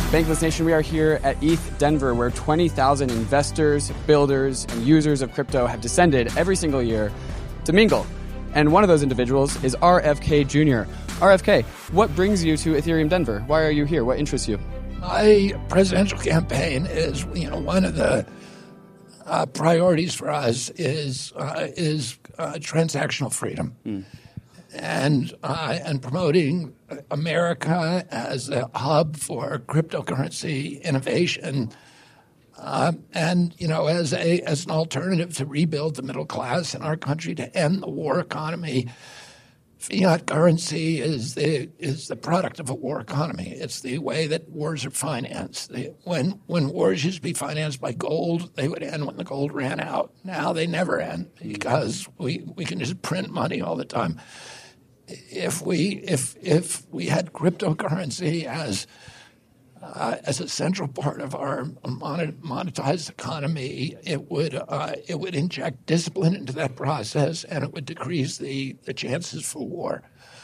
Bankless Nation, we are here at ETH Denver, where 20,000 investors, builders, and users of crypto have descended every single year to mingle. And one of those individuals is RFK Jr. RFK, what brings you to Ethereum Denver? Why are you here? What interests you? My presidential campaign is, one of the priorities for us is transactional freedom. And promoting America as a hub for cryptocurrency innovation, as an alternative to rebuild the middle class in our country, to end the war economy. Fiat currency is the product of a war economy. It's the way that wars are financed. When wars used to be financed by gold, they would end when the gold ran out. Now they never end because we can just print money all the time. If we had cryptocurrency as a central part of our monetized economy, it would inject discipline into that process, and it would decrease the chances for war.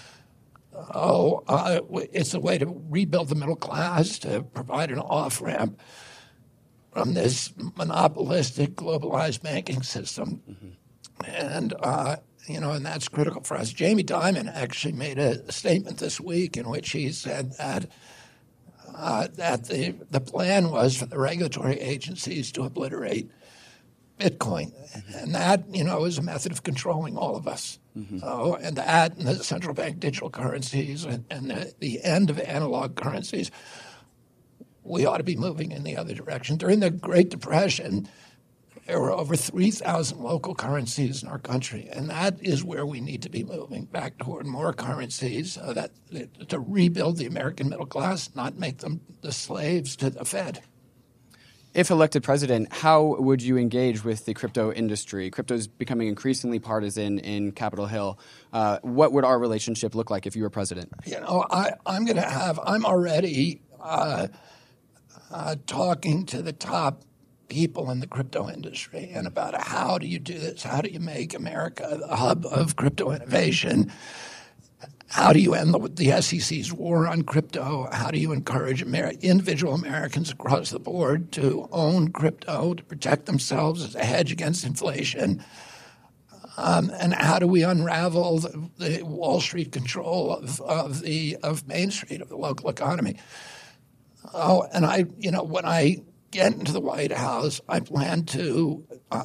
It's a way to rebuild the middle class, to provide an off-ramp from this monopolistic, globalized banking system. And that's critical for us. Jamie Dimon actually made a statement this week in which he said that the plan was for the regulatory agencies to obliterate Bitcoin. And that, is a method of controlling all of us. And the central bank digital currencies and the end of analog currencies, we ought to be moving in the other direction. During the Great Depression, there were over 3,000 local currencies in our country, and that is where we need to be moving, back toward more currencies to rebuild the American middle class, not make them the slaves to the Fed. If elected president, how would you engage with the crypto industry? Crypto is becoming increasingly partisan in Capitol Hill. What would our relationship look like if you were president? I'm already talking to the top people in the crypto industry and about how do you do this? How do you make America the hub of crypto innovation? How do you end the SEC's war on crypto? How do you encourage individual Americans across the board to own crypto, to protect themselves as a hedge against inflation? And how do we unravel the Wall Street control of Main Street, of the local economy? When I get into the White House, I plan to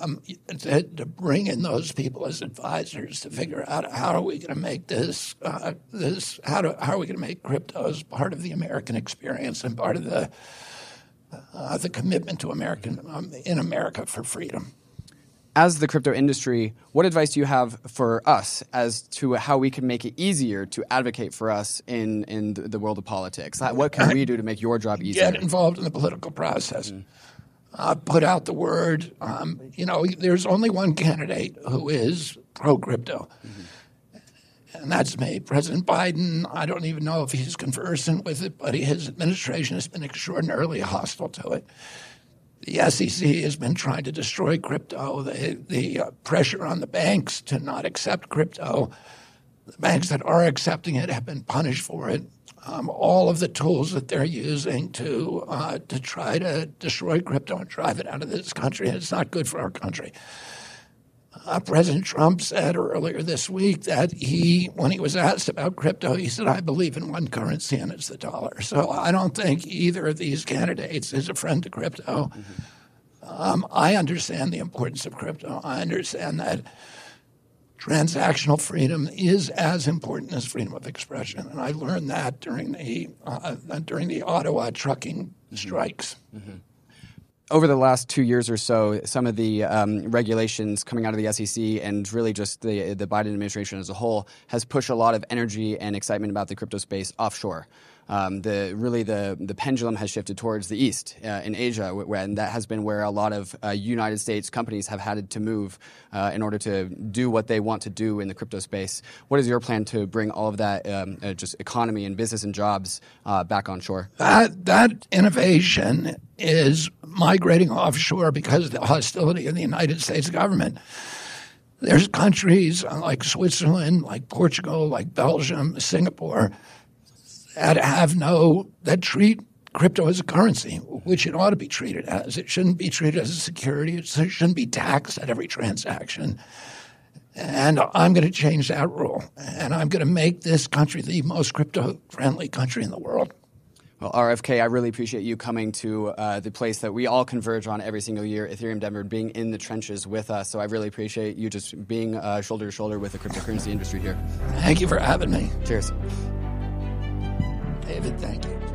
bring in those people as advisors to figure out how are we going to make how are we going to make crypto as part of the American experience and part of the commitment to in America for freedom. As the crypto industry, what advice do you have for us as to how we can make it easier to advocate for us in the world of politics? What can we do to make your job easier? Get involved in the political process. Put out the word. There's only one candidate who is pro-crypto, and that's me. President Biden, I don't even know if he's conversant with it, but his administration has been extraordinarily hostile to it. The SEC has been trying to destroy crypto. The pressure on the banks to not accept crypto, the banks that are accepting it have been punished for it. All of the tools that they're using to try to destroy crypto and drive it out of this country, and it's not good for our country. President Trump said earlier this week that when he was asked about crypto, he said, I believe in one currency, and it's the dollar. So I don't think either of these candidates is a friend to crypto. I understand the importance of crypto. I understand that transactional freedom is as important as freedom of expression, and I learned that during the Ottawa trucking strikes. Over the last 2 years or so, some of the regulations coming out of the SEC and really just the Biden administration as a whole has pushed a lot of energy and excitement about the crypto space offshore. The pendulum has shifted towards the east in Asia, and that has been where a lot of United States companies have had to move in order to do what they want to do in the crypto space. What is your plan to bring all of that just economy and business and jobs back onshore? That innovation is migrating offshore because of the hostility of the United States government. There's countries like Switzerland, like Portugal, like Belgium, Singapore that treat crypto as a currency, which it ought to be treated as. It shouldn't be treated as a security. It shouldn't be taxed at every transaction. And I'm going to change that rule. And I'm going to make this country the most crypto-friendly country in the world. Well, RFK, I really appreciate you coming to the place that we all converge on every single year, Ethereum Denver, being in the trenches with us. So I really appreciate you just being shoulder to shoulder with the cryptocurrency industry here. Thank you for having me. Cheers. David, thank you.